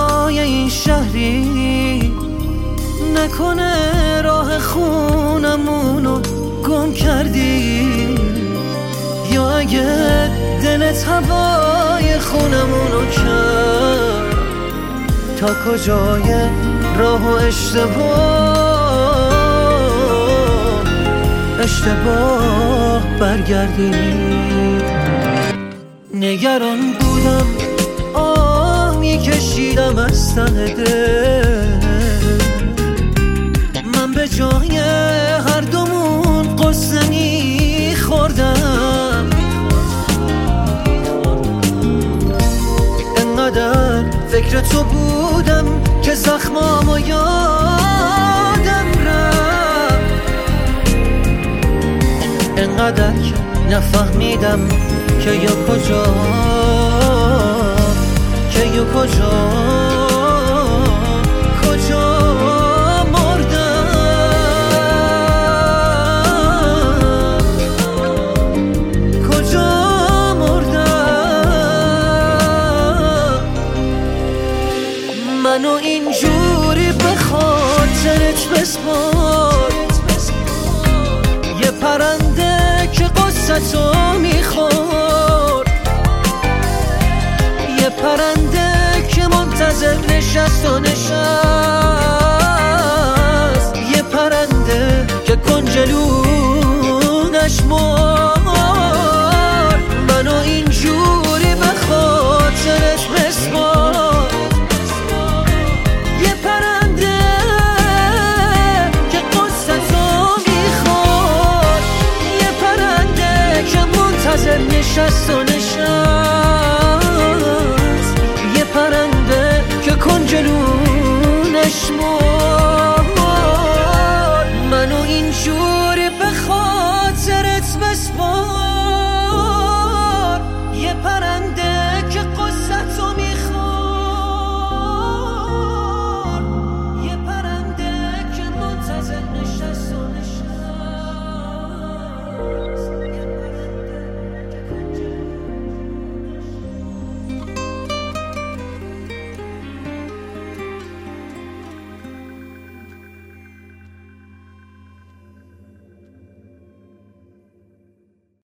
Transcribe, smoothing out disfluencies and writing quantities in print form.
هوای این شهری نکنه راه خونمونو گم کردی، یا اگه دلت هوای خونمونو کرد تا کجای راه و اشتباه برگردی. نگران بودم آه میکشیدم از ته دل، من به جای هر دومون قصه میخوردم، انقدر فکر تو بودم که زخمامو یادم رفت، انقدر که نفهمیدم که یا کجا منو اینجوری به خاطرت بسپار، یه پرنده که قصتو میخور، یه پرنده که منتظر نشست و نشست، یه پرنده که کنجلونش مرد. منو اینجوری به خاطرت بسپار، یه پرنده که قصتو میخور، یه پرنده که منتظر نشست و نشست.